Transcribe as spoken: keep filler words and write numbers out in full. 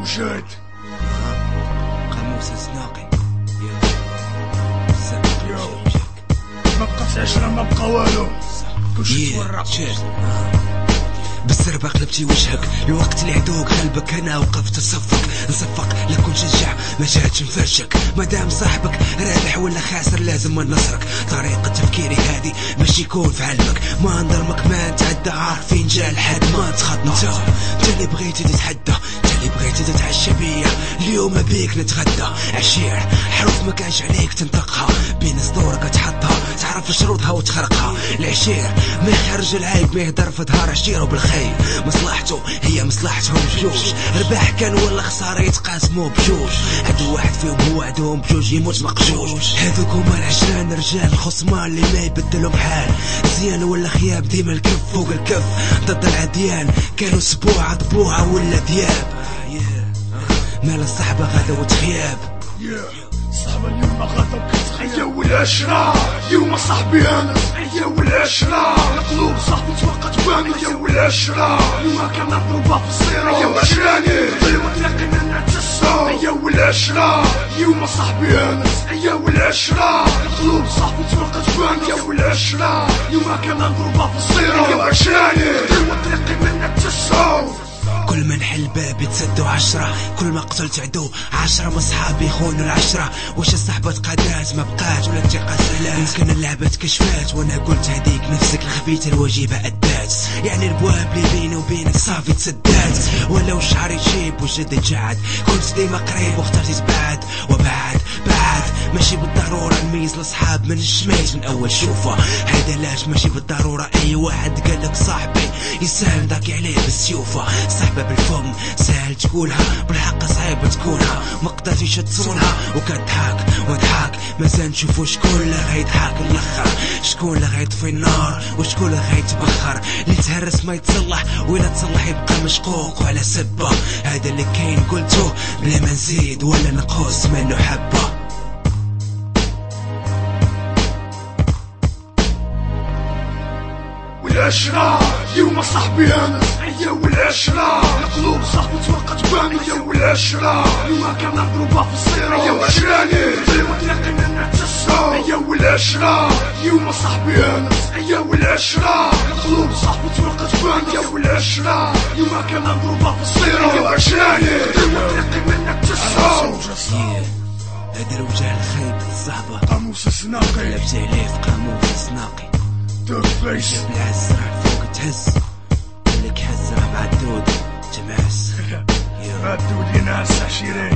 وجاد قاموس سناقي ما بقات عشرة ما بقى والو كلشي تورق بالسربة قلبتي وجهك الوقت اللي عدوك قلبك انا وقفت نصفق نصفق لك نشجع ما جاتش نفرشك مادام صاحبك رابح ولا خاسر لازم ننصرك طريقة تفكيري هذه باش يكون في علمك ما نظلمك ما نتعدى عارفين جا الحد ما تخطنا انت انت اللي بغيتي تتحدى انت اللي بغيتي تتعشى بيا اليوم بيك نتغدى عشير حروف ما كانش عليك تنطقها بين صدورك تحطها تعرف شروطها وتخرقها العشير ما يخرج العيب ما يهدر في ظهر عشيره بالخير مصلحته هي مصلحتهم بجوج رباح كان ولا خسارة يتقاسموا بجوج هادو واحد فيهم هو عدوهم بجوج يموت مقجوج هذوك هما العشران رجال الخصمان اللي ما يبدلهم حال زيان ولا خياب ديما الكف فوق الكف ضد العديان كانوا سبوعة ضبوعة ولا دياب مال الصحبة غدا وتخياب صحبة اليوم غدا وكتخيا والعشرة اليوم صاحبي انا صحية والعشرة القلوب صاحبي توقت بانو يا والعشرة اليوم كان نضربها في الصيرة يا وعشراني ظلمة تلاقينا نعتسو يا والعشرة اليوم صاحبي انا صحية والعشرة القلوب صاحبي توقت بانو يا والعشرة اليوم كان نضربها في الصيرة يا وعشراني ظلمة تلاقينا نعتسو كل ما نحل باب يتسدوا عشرة كل ما قتلت عدو عشرة من صحابي يخونوا العشرة واش الصحبة تقادات ما بقات ولا الثقة سلات يمكن اللعبة تكشفات وانا قلت هديك نفسك الخبيثة الواجبة أدات يعني البواب اللي بيني وبينك صافي تسدات ولو الشعر يجيب وجد يتجعد كنت ديما قريب واخترت تبعد وبعد بعد ماشي بالضرورة نميز لصحاب من الشميز من أول شوفة هذا لاش ماشي بالضرورة أي واحد قالك صاحبي يسهل ضاكي عليه بالسيوفة صاحبة بالفم سهل تقولها بالحق صعيب تكونها ما قدرتيش تصونها وكتضحك وضحك مازال نشوفو شكون اللي غيضحك الاخر شكون اللي غيطفي النار وشكون اللي غيتبخر اللي تهرس ما يتصلح ولا تصلح يبقى مشقوق وعلى سبة هذا اللي كاين قلتو بلا ما نزيد ولا نقص منه حبة والعشرة اليوم صاحبي انا صحية والعشرة القلوب صاحبي توقت بانو يا والعشرة اليوم كان نضربها في الصيرة يا وعشراني ظلمة تلاقينا نعتسو يا والعشرة اليوم صاحبي انا صحية والعشرة القلوب صاحبي توقت بانو يا والعشرة اليوم كان نضربها في الصيرة يا وعشراني ظلمة تلاقينا نعتسو هذا الوجه الخيب الصحبة قاموس سناقي لبس عليه في قاموس سناقي ترفيش بالعزرة فوق تهز لك هزرة مع الدود تماس مع الدود يناس عشيرين